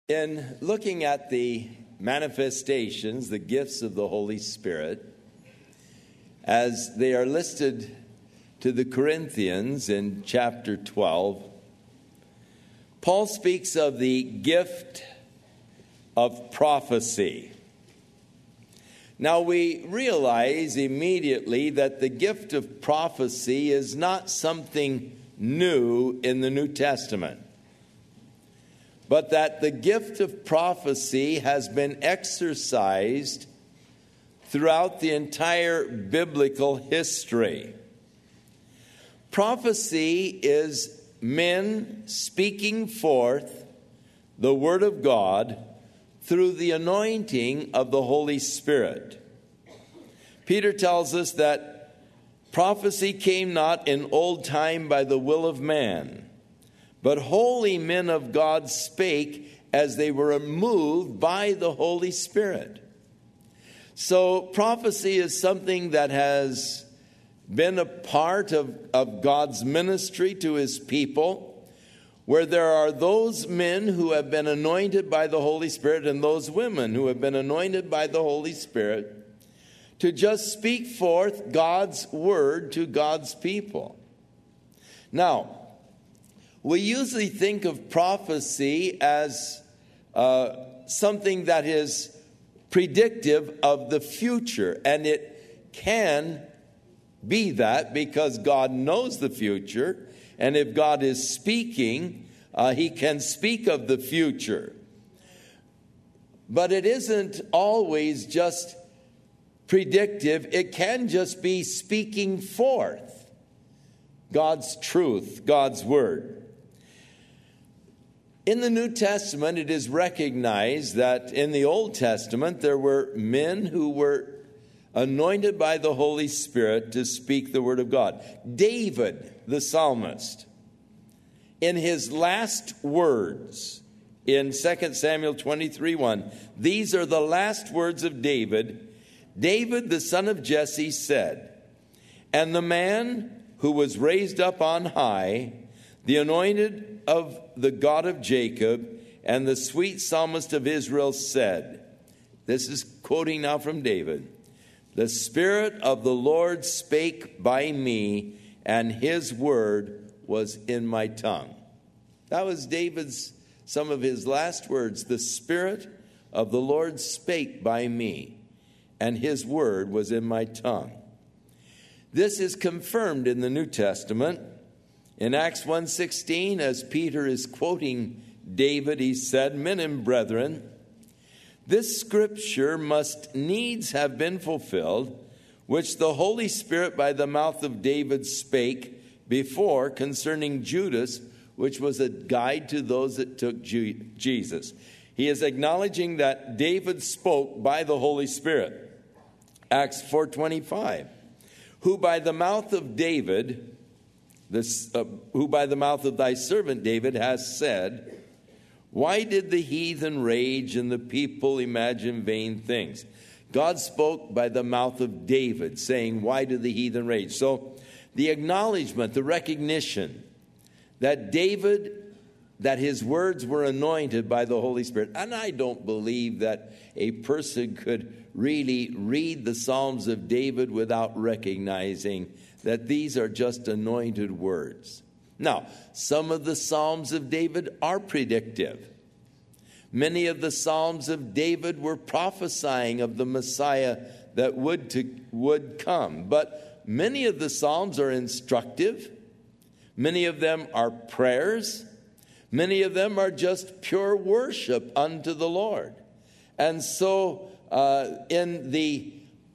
In looking at the manifestations, the gifts of the Holy Spirit, as they are listed to the Corinthians in chapter 12, Paul speaks of the gift of prophecy. Now we realize immediately that the gift of prophecy is not something new in the New Testament, but that the gift of prophecy has been exercised throughout the entire biblical history. Prophecy is men speaking forth the Word of God through the anointing of the Holy Spirit. Peter tells us that prophecy came not in old time by the will of man, but holy men of God spake as they were moved by the Holy Spirit. So prophecy is something that has been a part of God's ministry to His people, where there are those men who have been anointed by the Holy Spirit and those women who have been anointed by the Holy Spirit to just speak forth God's word to God's people. Now, we usually think of prophecy as something that is predictive of the future, and it can be that because God knows the future, and if God is speaking, He can speak of the future. But it isn't always just predictive. It can just be speaking forth God's truth, God's word. In the New Testament, it is recognized that in the Old Testament, there were men who were anointed by the Holy Spirit to speak the word of God. David, the psalmist, in his last words in 2 Samuel 23:1, these are the last words of David. David, the son of Jesse, said, "And the man who was raised up on high, the anointed of the God of Jacob, and the sweet psalmist of Israel said," this is quoting now from David, "The Spirit of the Lord spake by me, and His word was in my tongue." That was David's, some of his last words. The Spirit of the Lord spake by me, and His word was in my tongue. This is confirmed in the New Testament. In Acts 1:16, as Peter is quoting David, he said, "Men and brethren, this scripture must needs have been fulfilled, which the Holy Spirit by the mouth of David spake before concerning Judas, which was a guide to those that took Jesus." He is acknowledging that David spoke by the Holy Spirit. Acts 4:25, who by the mouth of David, who by the mouth of thy servant David has said, "Why did the heathen rage and the people imagine vain things?" God spoke by the mouth of David, saying, "Why do the heathen rage?" So the acknowledgement, the recognition that David, that his words were anointed by the Holy Spirit. And I don't believe that a person could really read the Psalms of David without recognizing that these are just anointed words. Now, some of the Psalms of David are predictive. Many of the Psalms of David were prophesying of the Messiah that would come. But many of the Psalms are instructive. Many of them are prayers. Many of them are just pure worship unto the Lord. And so in the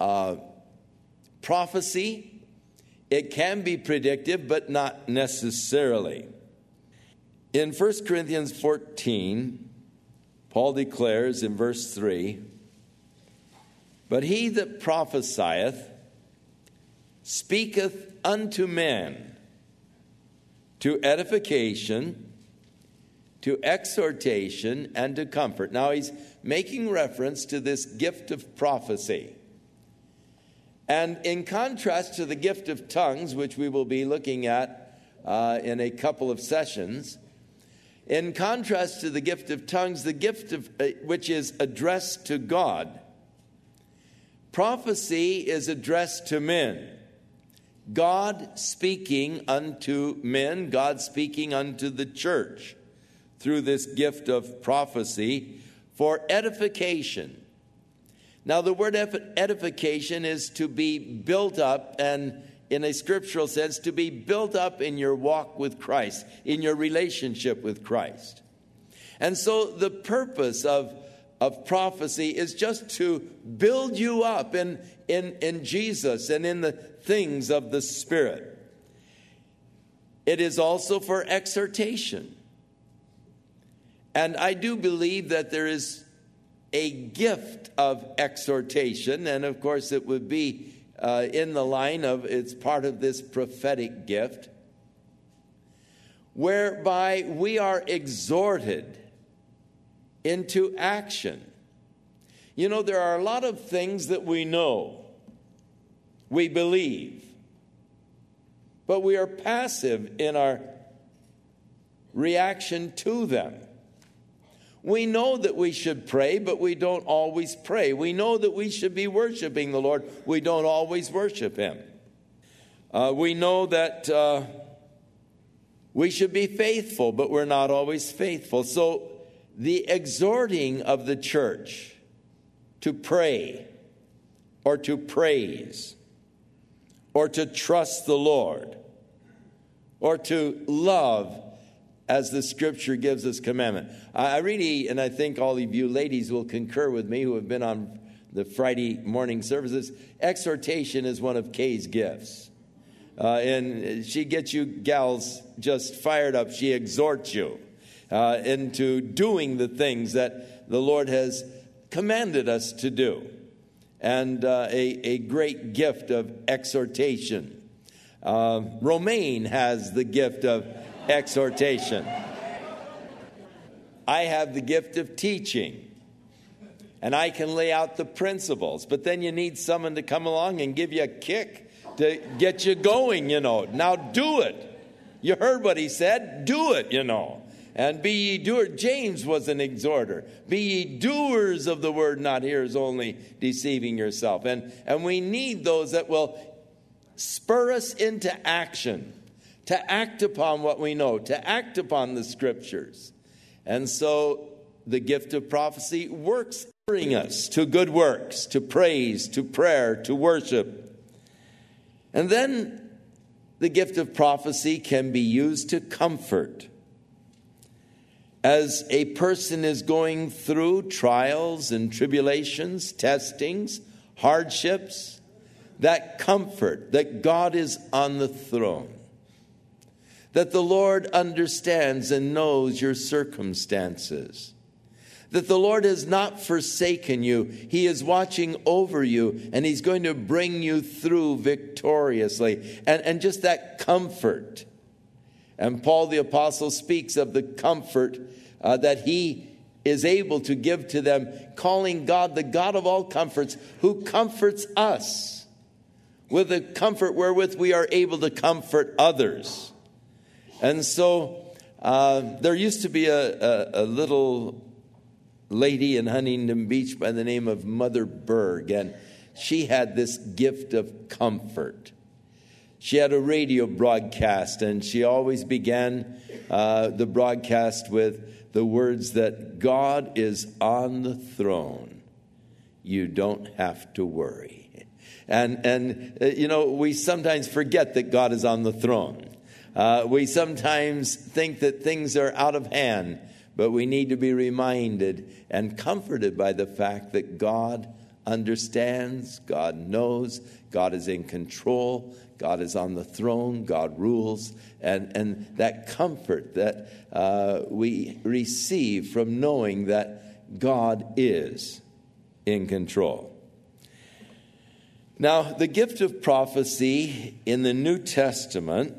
prophecy, it can be predictive, but not necessarily. In 1 Corinthians 14, Paul declares in verse 3, "But he that prophesieth speaketh unto men to edification, to exhortation, and to comfort." Now he's making reference to this gift of prophecy. And in contrast to the gift of tongues, which we will be looking at in a couple of sessions, In contrast to the gift of tongues, the gift of which is addressed to God, prophecy is addressed to men. God speaking unto men, God speaking unto the church through this gift of prophecy for edification. Now, the word edification is to be built up, and in a scriptural sense, to be built up in your walk with Christ, in your relationship with Christ. And so the purpose of prophecy is just to build you up in Jesus and in the things of the Spirit. It is also for exhortation. And I do believe that there is a gift of exhortation, and of course it would be in the line of, it's part of this prophetic gift, whereby we are exhorted into action. You know, there are a lot of things that we know, we believe, but we are passive in our reaction to them. We know that we should pray, but we don't always pray. We know that we should be worshiping the Lord. We don't always worship Him. We know that we should be faithful, but we're not always faithful. So the exhorting of the church to pray or to praise or to trust the Lord or to love as the Scripture gives us commandment. I really, and I think all of you ladies will concur with me who have been on the Friday morning services, exhortation is one of Kay's gifts. And she gets you gals just fired up. She exhorts you into doing the things that the Lord has commanded us to do. And a great gift of exhortation. Romaine has the gift of exhortation. I have the gift of teaching, and I can lay out the principles, but then you need someone to come along and give you a kick to get you going, you know. Now do it. You heard what he said. Do it, you know. And be ye doers. James was an exhorter. Be ye doers of the word, not hearers only, deceiving yourself. And we need those that will spur us into action, to act upon what we know, to act upon the Scriptures. And so the gift of prophecy works, spurring us to good works, to praise, to prayer, to worship. And then the gift of prophecy can be used to comfort. As a person is going through trials and tribulations, testings, hardships, that comfort that God is on the throne, that the Lord understands and knows your circumstances, that the Lord has not forsaken you. He is watching over you, and He's going to bring you through victoriously. And just that comfort. And Paul the Apostle speaks of the comfort that he is able to give to them, calling God the God of all comforts, who comforts us with the comfort wherewith we are able to comfort others. And so there used to be a little lady in Huntington Beach by the name of Mother Berg, and she had this gift of comfort. She had a radio broadcast, and she always began the broadcast with the words that God is on the throne. You don't have to worry. And you know, we sometimes forget that God is on the throne. We sometimes think that things are out of hand, but we need to be reminded and comforted by the fact that God understands, God knows, God is in control, God is on the throne, God rules, and that comfort that we receive from knowing that God is in control. Now, the gift of prophecy in the New Testament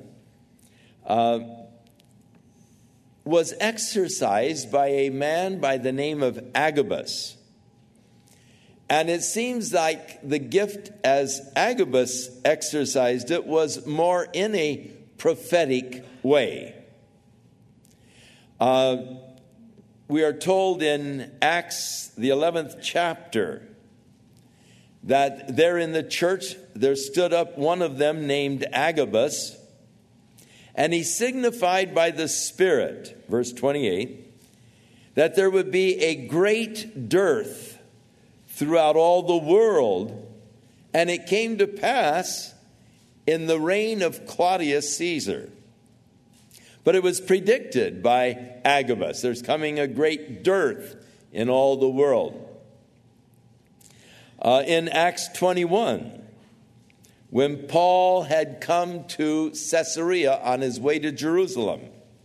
was exercised by a man by the name of Agabus. And it seems like the gift as Agabus exercised it was more in a prophetic way. We are told in Acts, the 11th chapter, that there in the church there stood up one of them named Agabus, and he signified by the Spirit, verse 28, that there would be a great dearth throughout all the world, and it came to pass in the reign of Claudius Caesar. But it was predicted by Agabus. There's coming a great dearth in all the world. In Acts 21, when Paul had come to Caesarea on his way to Jerusalem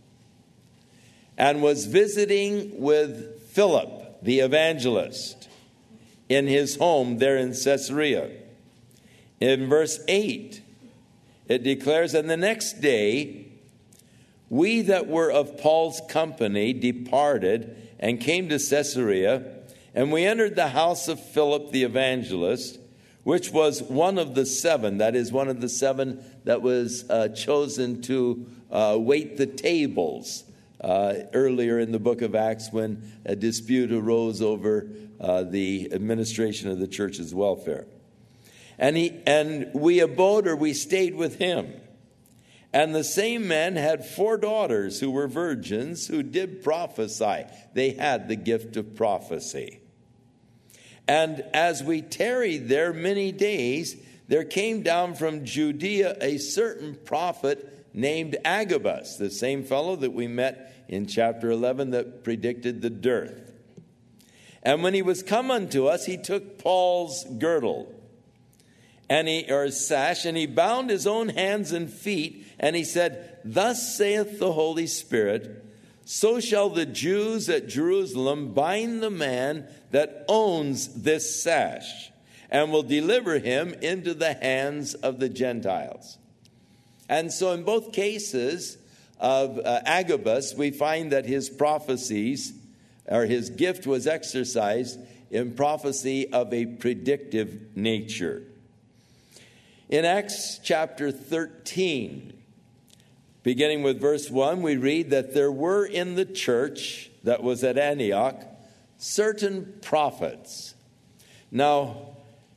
and was visiting with Philip, the evangelist, in his home there in Caesarea, in verse 8, it declares, "And the next day, we that were of Paul's company departed and came to Caesarea, and we entered the house of Philip the evangelist, which was one of the seven," that is, one of the seven that was chosen to wait the tables earlier in the book of Acts when a dispute arose over the administration of the church's welfare. And we abode, or we stayed with him. And the same man had 4 daughters who were virgins, who did prophesy. They had the gift of prophecy. And as we tarried there many days, there came down from Judea a certain prophet named Agabus, the same fellow that we met in chapter 11 that predicted the dearth. And when he was come unto us, he took Paul's girdle, or his sash, and he bound his own hands and feet, and he said, "Thus saith the Holy Spirit, so shall the Jews at Jerusalem bind the man that owns this sash, and will deliver him into the hands of the Gentiles." And so in both cases of Agabus, we find that his prophecies, or his gift, was exercised in prophecy of a predictive nature. In Acts chapter 13, beginning with verse 1, we read that there were in the church that was at Antioch certain prophets. Now,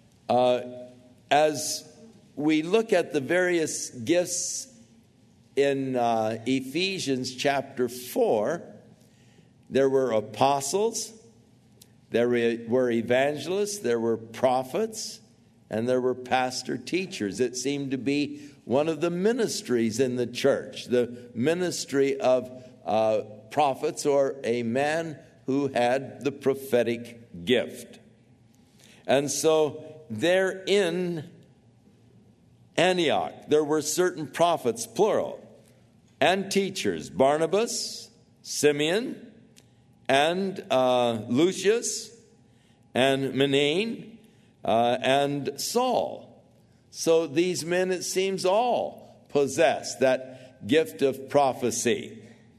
as we look at the various gifts in Ephesians chapter 4, there were apostles, there were evangelists, there were prophets, and there were pastor teachers. It seemed to be one of the ministries in the church, the ministry of prophets, or a man who had the prophetic gift. And so there in Antioch, there were certain prophets, plural, and teachers: Barnabas, Simeon, and Lucius, and Manaen, and Saul. So these men, it seems, all possessed that gift of prophecy.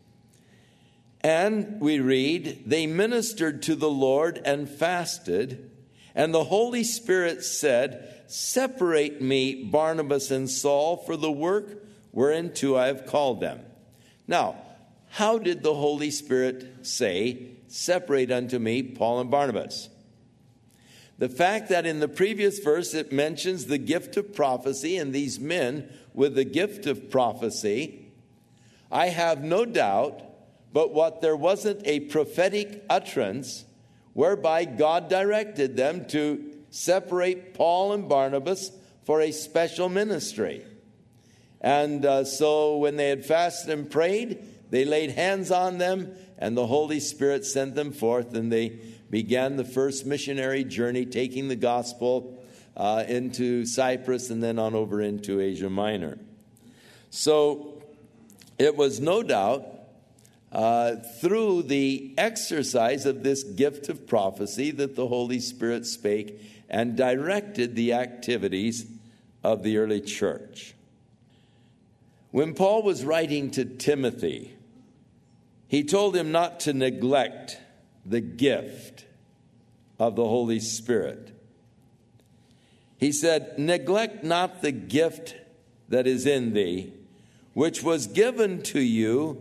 And we read, "They ministered to the Lord and fasted, and the Holy Spirit said, Separate me, Barnabas and Saul, for the work whereunto I have called them." Now, how did the Holy Spirit say, "Separate unto me Paul and Barnabas"? The fact that in the previous verse it mentions the gift of prophecy and these men with the gift of prophecy, I have no doubt but what there wasn't a prophetic utterance whereby God directed them to separate Paul and Barnabas for a special ministry. And so when they had fasted and prayed, they laid hands on them, and the Holy Spirit sent them forth, and they began the first missionary journey, taking the gospel into Cyprus and then on over into Asia Minor. So it was no doubt through the exercise of this gift of prophecy that the Holy Spirit spake and directed the activities of the early church. When Paul was writing to Timothy, he told him not to neglect the gift of the Holy Spirit. He said, "Neglect not the gift that is in thee, which was given to you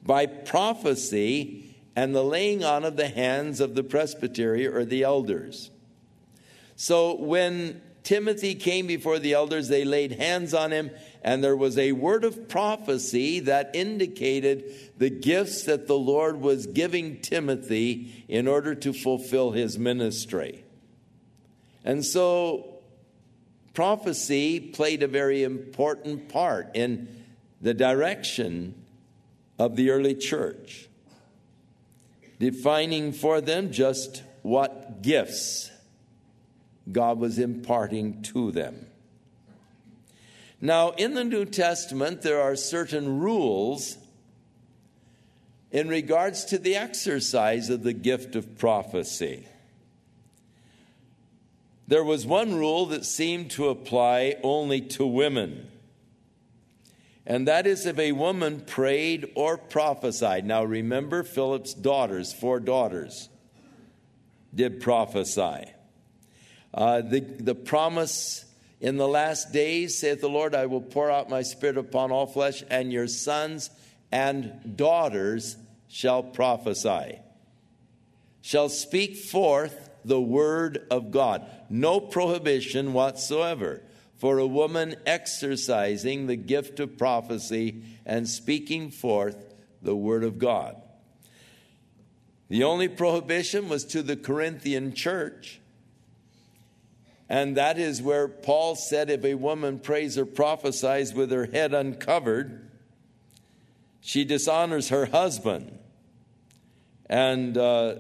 by prophecy and the laying on of the hands of the presbytery or the elders. So when Timothy came before the elders, they laid hands on him, and there was a word of prophecy that indicated the gifts that the Lord was giving Timothy in order to fulfill his ministry. And so prophecy played a very important part in the direction of the early church, defining for them just what gifts God was imparting to them. Now, in the New Testament, there are certain rules in regards to the exercise of the gift of prophecy. There was one rule that seemed to apply only to women, and that is if a woman prayed or prophesied. Now, remember, Philip's daughters, 4 daughters, did prophesy. The promise in the last days, saith the Lord, I will pour out my spirit upon all flesh, and your sons and daughters shall prophesy, shall speak forth the word of God. No prohibition whatsoever for a woman exercising the gift of prophecy and speaking forth the word of God. The only prohibition was to the Corinthian church. And that is where Paul said if a woman prays or prophesies with her head uncovered, she dishonors her husband. And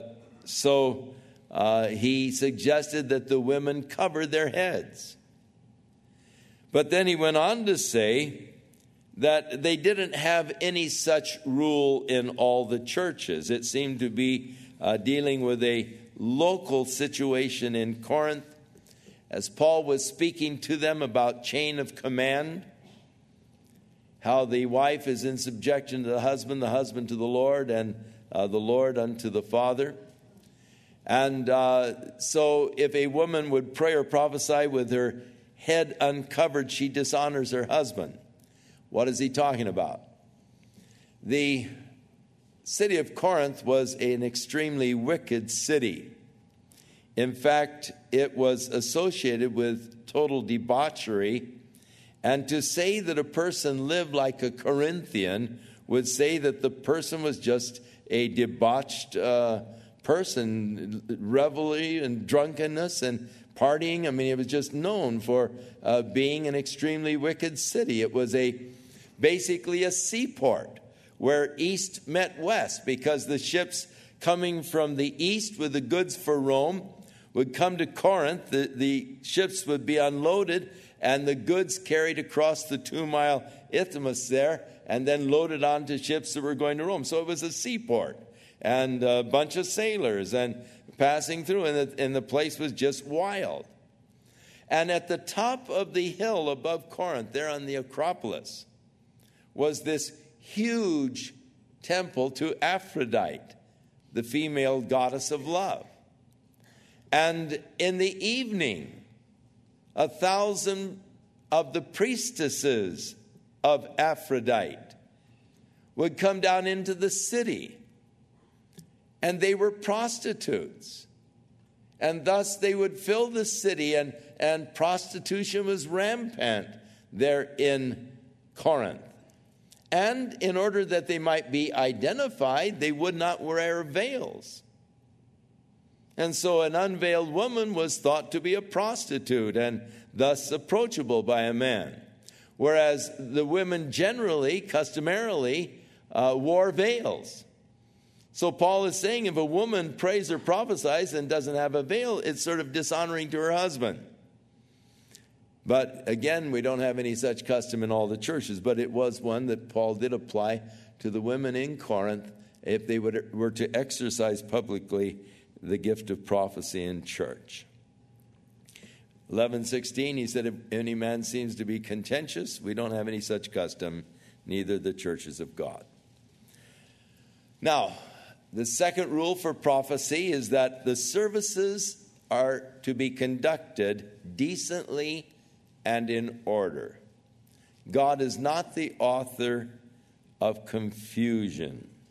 so he suggested that the women cover their heads. But then he went on to say that they didn't have any such rule in all the churches. It seemed to be dealing with a local situation in Corinth, as Paul was speaking to them about chain of command, how the wife is in subjection to the husband to the Lord, and the Lord unto the Father. And so if a woman would pray or prophesy with her head uncovered, she dishonors her husband. What is he talking about? The city of Corinth was an extremely wicked city. In fact, it was associated with total debauchery. And to say that a person lived like a Corinthian would say that the person was just a debauched person, revelry and drunkenness and partying. I mean, it was just known for being an extremely wicked city. It was basically a seaport where east met west, because the ships coming from the east with the goods for Rome would come to Corinth. The ships would be unloaded and the goods carried across the 2-mile isthmus there and then loaded onto ships that were going to Rome. So it was a seaport and a bunch of sailors and passing through, and the place was just wild. And at the top of the hill above Corinth, there on the Acropolis, was this huge temple to Aphrodite, the female goddess of love. And in the evening, 1,000 of the priestesses of Aphrodite would come down into the city. And they were prostitutes. And thus they would fill the city, and prostitution was rampant there in Corinth. And in order that they might be identified, they would not wear veils. And so an unveiled woman was thought to be a prostitute and thus approachable by a man. Whereas the women generally, customarily, wore veils. So Paul is saying if a woman prays or prophesies and doesn't have a veil, it's sort of dishonoring to her husband. But again, we don't have any such custom in all the churches, but it was one that Paul did apply to the women in Corinth if they were to exercise publicly the gift of prophecy in church. 11:16, he said, if any man seems to be contentious, we don't have any such custom, neither the churches of God. Now, the second rule for prophecy is that the services are to be conducted decently and in order. God is not the author of confusion.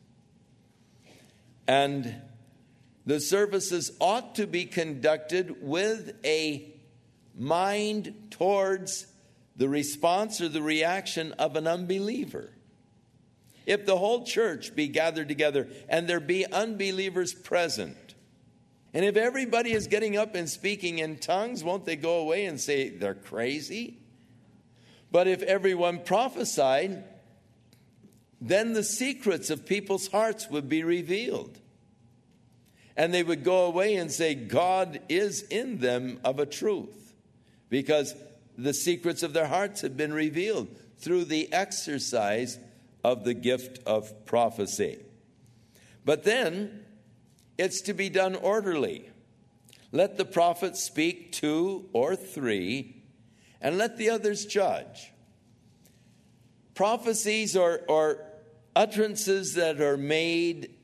And the services ought to be conducted with a mind towards the response or the reaction of an unbeliever. If the whole church be gathered together and there be unbelievers present, and if everybody is getting up and speaking in tongues, won't they go away and say they're crazy? But if everyone prophesied, then the secrets of people's hearts would be revealed. And they would go away and say, God is in them of a truth, because the secrets of their hearts have been revealed through the exercise of the gift of prophecy. But then it's to be done orderly. Let the prophet speak 2 or 3, and let the others judge. Prophecies or utterances that are made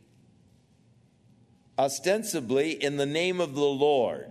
ostensibly in the name of the Lord.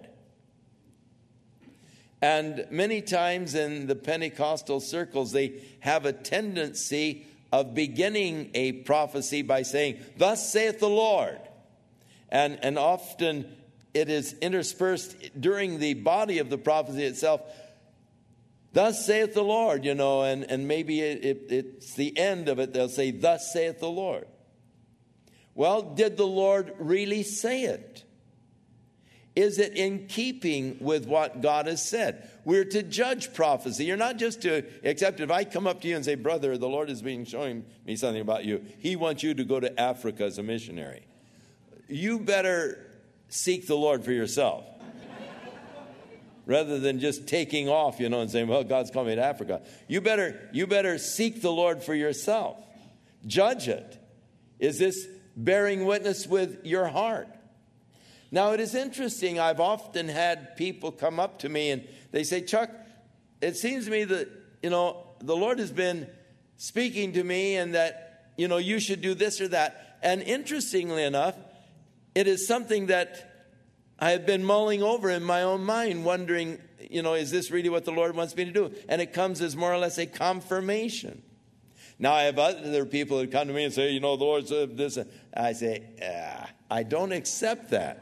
And many times in the Pentecostal circles, they have a tendency of beginning a prophecy by saying, "Thus saith the Lord." And often it is interspersed during the body of the prophecy itself, "Thus saith the Lord," and maybe it's the end of it, they'll say, "Thus saith the Lord." Well, did the Lord really say it? Is it in keeping with what God has said? We're to judge prophecy. You're not just to accept it. If I come up to you and say, "Brother, the Lord has been showing me something about you. He wants you to go to Africa as a missionary." You better seek the Lord for yourself. Rather than just taking off, and saying, "Well, God's called me to Africa." You better seek the Lord for yourself. Judge it. Is this bearing witness with your heart? Now, it is interesting. I've often had people come up to me and they say, "Chuck, it seems to me that, the Lord has been speaking to me and that, you should do this or that." And interestingly enough, it is something that I have been mulling over in my own mind, wondering, is this really what the Lord wants me to do? And it comes as more or less a confirmation. Now, I have other people that come to me and say, "The Lord said this." I say, I don't accept that.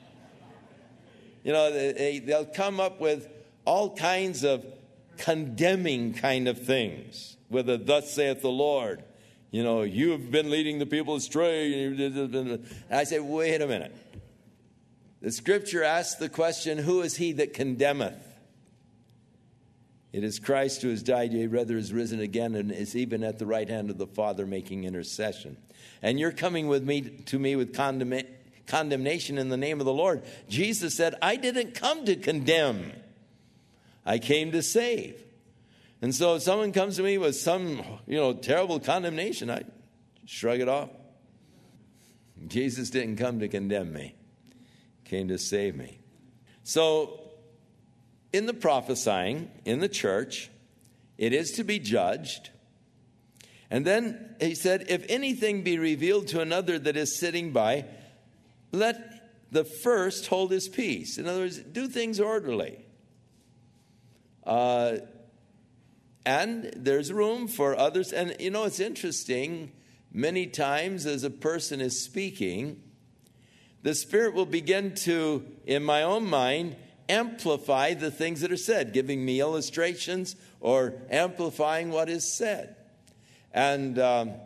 They'll come up with all kinds of condemning kind of things, with a "Thus saith the Lord." You've been leading the people astray. And I say, wait a minute. The scripture asks the question, "Who is he that condemneth?" It is Christ who has died, yea, rather is risen again, and is even at the right hand of the Father making intercession. And you're coming to me with condemnation in the name of the Lord. Jesus said, "I didn't come to condemn. I came to save." And so if someone comes to me with some, terrible condemnation, I shrug it off. Jesus didn't come to condemn me. He came to save me. So in the prophesying, in the church, it is to be judged. And then he said, "If anything be revealed to another that is sitting by, let the first hold his peace." In other words, do things orderly. And there's room for others. And, it's interesting. Many times as a person is speaking, the Spirit will begin to, in my own mind, amplify the things that are said, giving me illustrations or amplifying what is said. And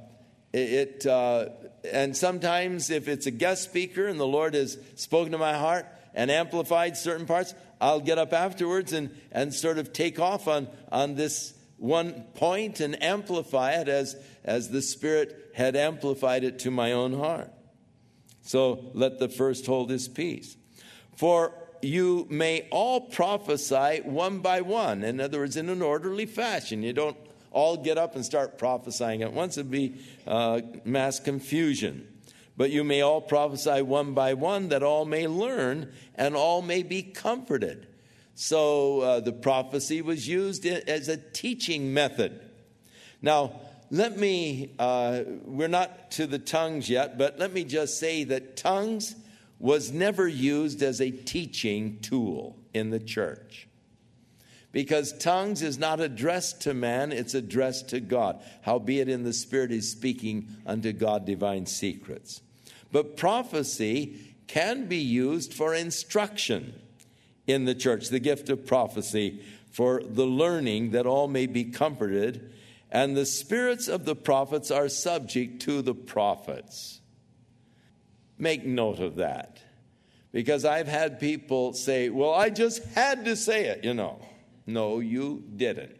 and sometimes if it's a guest speaker and the Lord has spoken to my heart and amplified certain parts, I'll get up afterwards and sort of take off on this one point and amplify it as the Spirit had amplified it to my own heart. So let the first hold his peace. "For you may all prophesy one by one." In other words, in an orderly fashion. You don't all get up and start prophesying at once. It would be mass confusion. "But you may all prophesy one by one, that all may learn and all may be comforted." So the prophecy was used as a teaching method. Now, we're not to the tongues yet, but let me just say that tongues was never used as a teaching tool in the church. Because tongues is not addressed to man, it's addressed to God. Howbeit in the Spirit is speaking unto God divine secrets. But prophecy can be used for instruction in the church, the gift of prophecy for the learning that all may be comforted, and the spirits of the prophets are subject to the prophets. Make note of that, because I've had people say, well, I just had to say it, No, you didn't.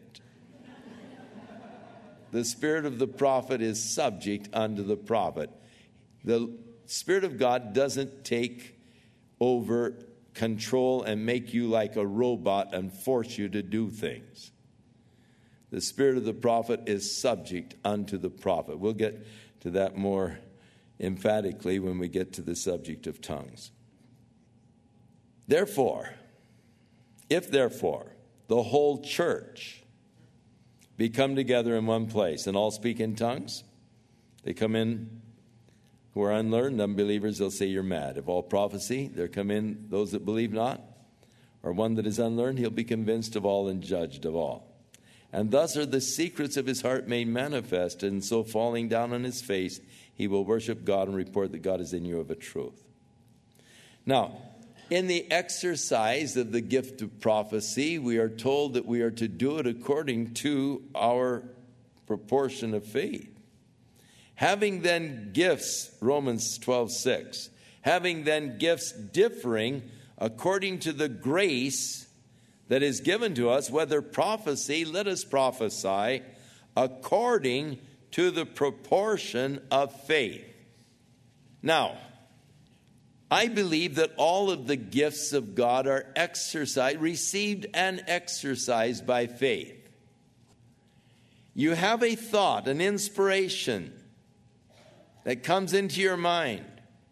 The spirit of the prophet is subject unto the prophet. The Spirit of God doesn't take over, control, and make you like a robot and force you to do things. The spirit of the prophet is subject unto the prophet. We'll get to that more emphatically when we get to the subject of tongues. Therefore, if the whole church be come together in one place and all speak in tongues, they come in who are unlearned, unbelievers, they'll say you're mad. If all prophecy, there come in those that believe not, or one that is unlearned, he'll be convinced of all and judged of all. And thus are the secrets of his heart made manifest, and so falling down on his face, he will worship God and report that God is in you of a truth. Now, in the exercise of the gift of prophecy, we are told that we are to do it according to our proportion of faith. Having then gifts, Romans 12:6, having then gifts differing according to the grace that is given to us, whether prophecy, let us prophesy according to the proportion of faith. Now, I believe that all of the gifts of God are received and exercised by faith. You have a thought, an inspiration that comes into your mind,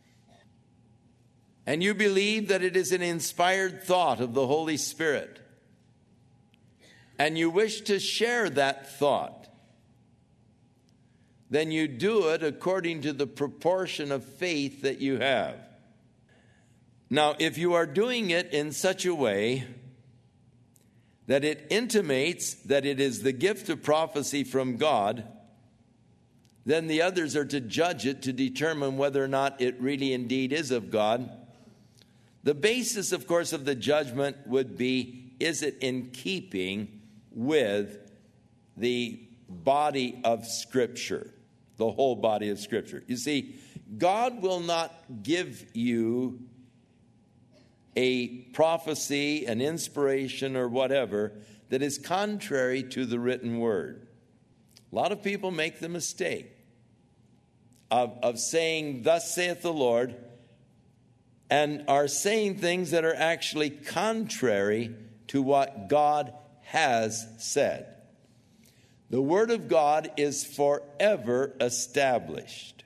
and you believe that it is an inspired thought of the Holy Spirit, and you wish to share that thought, then you do it according to the proportion of faith that you have. Now, if you are doing it in such a way that it intimates that it is the gift of prophecy from God, then the others are to judge it to determine whether or not it really indeed is of God. The basis, of course, of the judgment would be, is it in keeping with the body of Scripture, the whole body of Scripture? You see, God will not give you a prophecy, an inspiration, or whatever that is contrary to the written word. A lot of people make the mistake of saying, thus saith the Lord, and are saying things that are actually contrary to what God has said. The Word of God is forever established.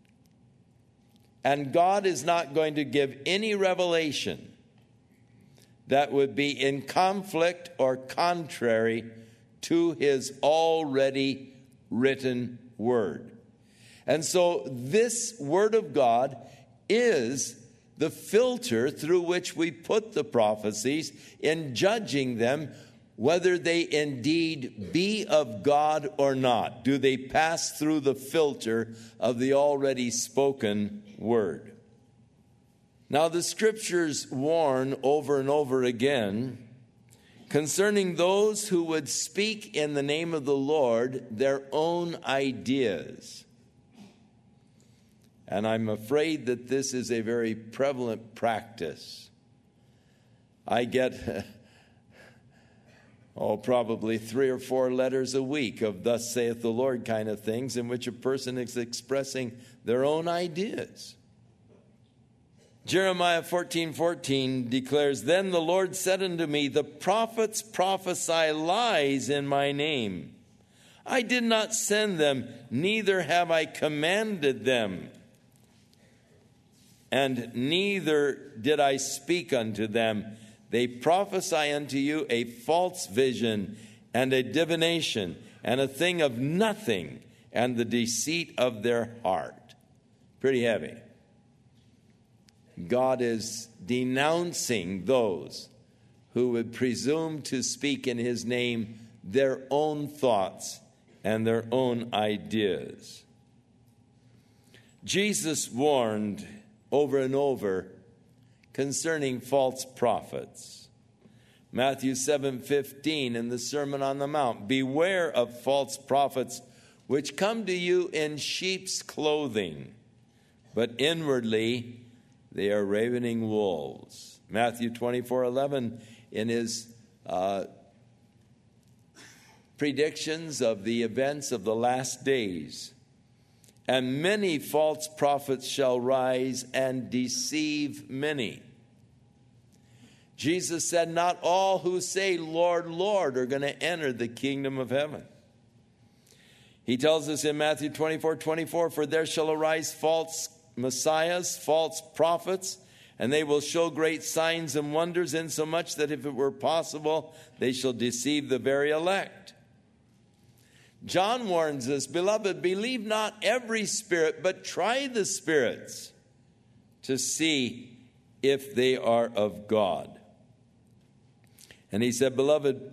And God is not going to give any revelation that would be in conflict or contrary to His already written Word. And so this Word of God is the filter through which we put the prophecies in judging them, whether they indeed be of God or not. Do they pass through the filter of the already spoken Word? Now, the Scriptures warn over and over again concerning those who would speak in the name of the Lord their own ideas. And I'm afraid that this is a very prevalent practice. I get, probably 3 or 4 letters a week of thus saith the Lord kind of things in which a person is expressing their own ideas. Jeremiah 14:14 declares, then the Lord said unto me, the prophets prophesy lies in my name. I did not send them, neither have I commanded them. And neither did I speak unto them. They prophesy unto you a false vision and a divination and a thing of nothing and the deceit of their heart. Pretty heavy. God is denouncing those who would presume to speak in His name their own thoughts and their own ideas. Jesus warned over and over concerning false prophets. Matthew 7:15 in the Sermon on the Mount, beware of false prophets which come to you in sheep's clothing, but inwardly they are ravening wolves. Matthew 24:11 in his predictions of the events of the last days. And many false prophets shall rise and deceive many. Jesus said, not all who say, Lord, Lord, are going to enter the kingdom of heaven. He tells us in Matthew 24:24, for there shall arise false messiahs, false prophets, and they will show great signs and wonders, insomuch that if it were possible, they shall deceive the very elect. John warns us, beloved, believe not every spirit, but try the spirits to see if they are of God. And he said, beloved,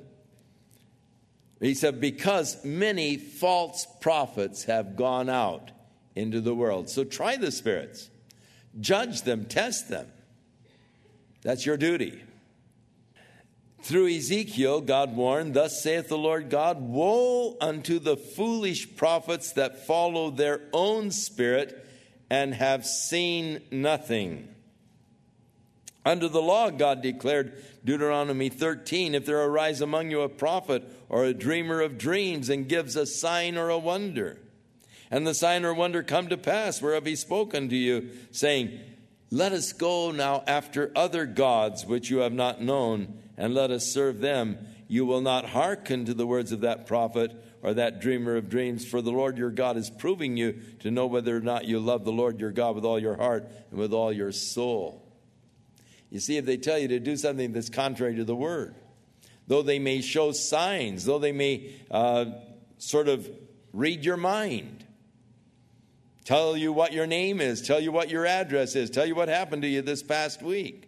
because many false prophets have gone out into the world. So try the spirits. Judge them, test them. That's your duty. Through Ezekiel, God warned, thus saith the Lord God, woe unto the foolish prophets that follow their own spirit and have seen nothing. Under the law, God declared, Deuteronomy 13, if there arise among you a prophet or a dreamer of dreams and gives a sign or a wonder, and the sign or wonder come to pass whereof he spoke unto you, saying, let us go now after other gods which you have not known, and let us serve them. You will not hearken to the words of that prophet or that dreamer of dreams, for the Lord your God is proving you to know whether or not you love the Lord your God with all your heart and with all your soul. You see, if they tell you to do something that's contrary to the word, though they may show signs, though they may sort of read your mind, tell you what your name is, tell you what your address is, tell you what happened to you this past week.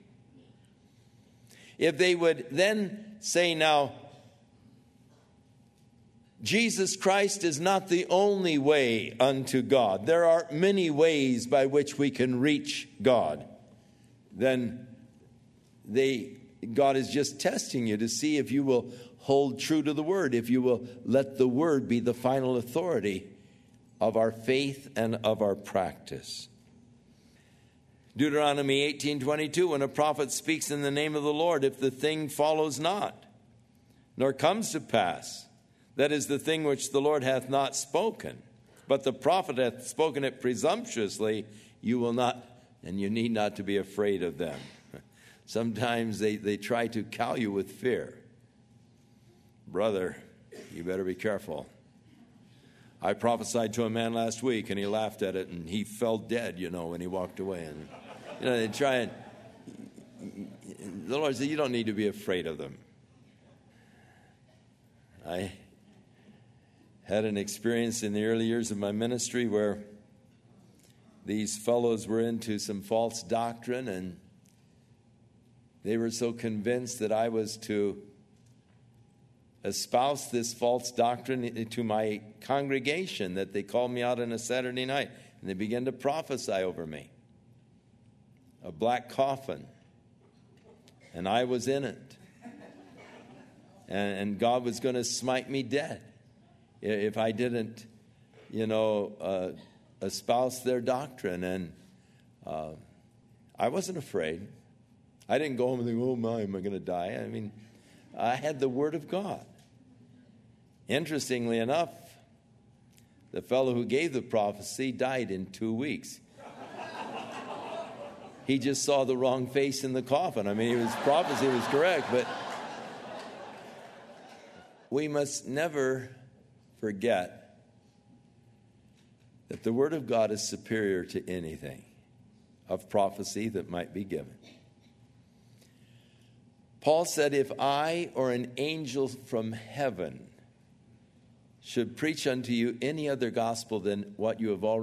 If they would then say, now, Jesus Christ is not the only way unto God. There are many ways by which we can reach God. Then God is just testing you to see if you will hold true to the word, if you will let the word be the final authority of our faith and of our practice. Deuteronomy 18:22, when a prophet speaks in the name of the Lord, if the thing follows not, nor comes to pass, that is the thing which the Lord hath not spoken, but the prophet hath spoken it presumptuously, you will not, and you need not to be afraid of them. Sometimes they try to cow you with fear. Brother, you better be careful. I prophesied to a man last week, and he laughed at it, and he fell dead, when he walked away. And they try and the Lord said, you don't need to be afraid of them. I had an experience in the early years of my ministry where these fellows were into some false doctrine, and they were so convinced that I was to espouse this false doctrine to my congregation that they called me out on a Saturday night, and they began to prophesy over me. A black coffin, and I was in it. And God was going to smite me dead if I didn't, espouse their doctrine. And I wasn't afraid. I didn't go home and think, oh my, am I going to die? I mean, I had the word of God. Interestingly enough, the fellow who gave the prophecy died in 2 weeks. He just saw the wrong face in the coffin. I mean, his prophecy was correct, but we must never forget that the word of God is superior to anything of prophecy that might be given. Paul said, if I or an angel from heaven should preach unto you any other gospel than what you have already